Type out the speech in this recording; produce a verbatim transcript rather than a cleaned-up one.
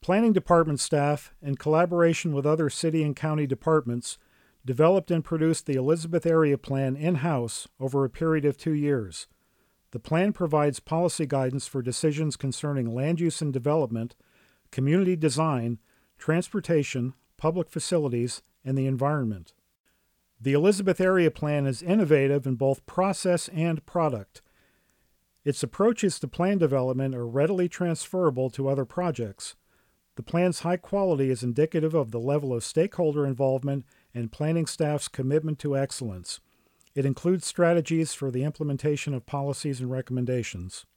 Planning Department staff, in collaboration with other city and county departments, developed and produced the Elizabeth Area Plan in-house over a period of two years. The plan provides policy guidance for decisions concerning land use and development, community design, transportation, public facilities, and the environment. The Elizabeth Area Plan is innovative in both process and product. Its approaches to plan development are readily transferable to other projects. The plan's high quality is indicative of the level of stakeholder involvement and planning staff's commitment to excellence. It includes strategies for the implementation of policies and recommendations.